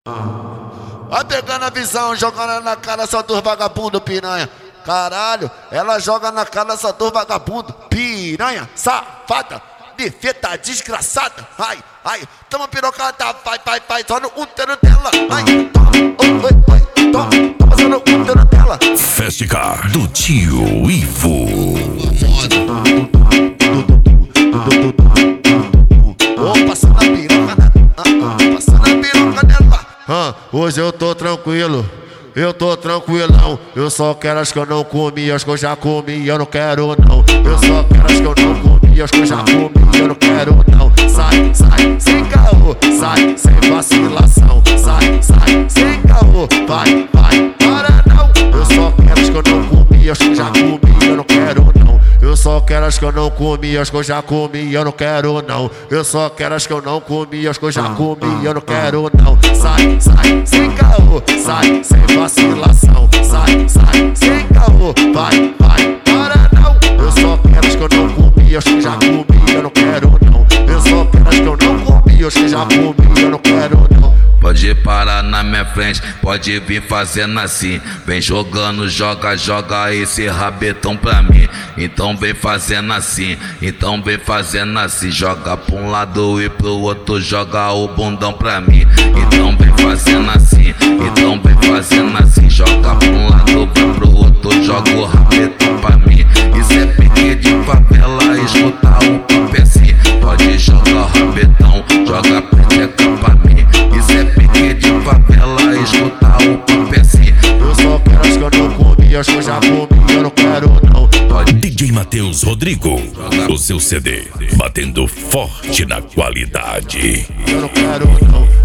Vai pegando a visão, jogando na cara só dos vagabundo, piranha. Caralho, ela joga na cara só dos vagabundo, piranha, safada, defeta, desgraçada. Ai, ai, toma pirocada, vai, só no útero dela. Ai, toma só no útero dela. Festicar do tio Ivo. Passando a piroca, passando a piroca dela. Hoje eu tô tranquilo, eu tô tranquilão. Eu só quero as que eu não comi, as que eu já comi, eu não quero não. Eu só quero as que eu não comi, as que eu já comi, eu não quero não. Sai, sem caô, sai, sem vacilação. Sai, sem caô, vai, para não. Eu só quero as que eu não comi, as que eu já comi, eu não quero não. Eu só quero as que eu não comi, as que eu já comi, eu não quero não. Eu só quero as que eu não comi, as que eu já comi, eu não quero não. Sai, sem caô, sai, sem vacilação. Sai, sem caô, vai, para não. Eu só quero as que eu não comi, as que eu já comi, eu não quero não. Eu só quero as que eu não comi, as que eu já comi, eu não quero não. Pode parar na minha frente, pode vir fazendo assim. Vem jogando, joga esse rabetão pra mim. Então vem fazendo assim, então vem fazendo assim. Joga pra um lado e pro outro, joga o bundão pra mim. Então vem fazendo assim, então vem fazendo assim. Joga pra um lado, vai pro outro, joga o rabetão pra mim. Isso é pique de favela, escuta o papezinho. Pode jogar o rabetão, joga a peteca pra mim. Isso é pique de favela, escuta o papezinho. Eu só quero as que eu não comi, as que eu já comi, eu não quero não. DJ Matheus Rodrigo, o seu CD, batendo forte na qualidade. Eu não quero não.